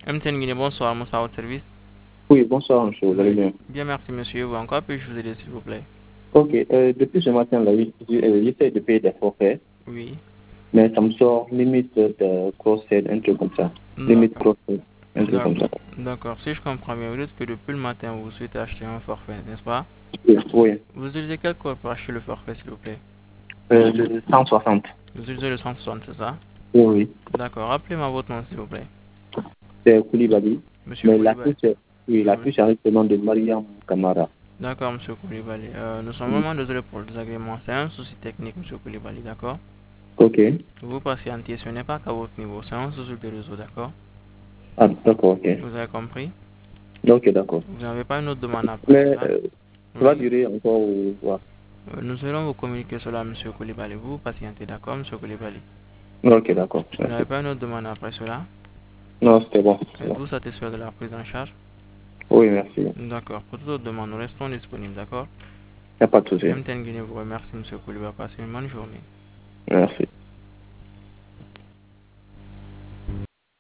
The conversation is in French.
MTN Guinée, bonsoir, Moussa, votre service. Oui, bonsoir, monsieur, vous allez bien? Bien, merci, monsieur. Vous encore puis-je vous aider, s'il vous plaît? Ok, depuis ce matin-là, j'essaie de payer des forfaits, Oui, mais ça me sort limite de cross-sell, un truc comme ça. Limite d'accord. cross-sell, un truc comme D'accord. ça. D'accord. Si je comprends bien, vous dites que depuis le matin, vous souhaitez acheter un forfait, n'est-ce pas? Oui, oui. Vous utilisez quel code pour acheter le forfait, s'il vous plaît? Le 160. Vous utilisez le 160, c'est ça? Oui, oui. D'accord. Rappelez-moi votre nom, s'il vous plaît. C'est Koulibaly. Monsieur Mais Koulibaly. oui, la Oui. fiche arrive seulement de Mariam Kamara. D'accord, monsieur Koulibaly. Nous sommes Mm. vraiment désolés pour le désagrément. C'est un souci technique, monsieur Koulibaly, d'accord? Ok. Vous patientez, ce n'est pas qu'à votre niveau, c'est un souci de réseau, d'accord? Ah, d'accord, ok. Vous avez compris? Ok, d'accord. Vous n'avez pas une autre demande après Mais cela? ça va Oui. durer encore ou quoi? Nous allons vous communiquer cela, monsieur Koulibaly. Vous patientez, d'accord, monsieur Koulibaly? Ok, d'accord. Vous n'avez Merci. pas une autre demande après cela? Non, c'était bon. C'est bon. Êtes-vous satisfait de la prise en charge? Oui, merci. Il D'accord. Pour toute autre demande, nous restons disponibles, d'accord? n'y a pas de souci. MTN Guinée vous remercie, monsieur Koulibaly. Passez une bonne journée. Merci.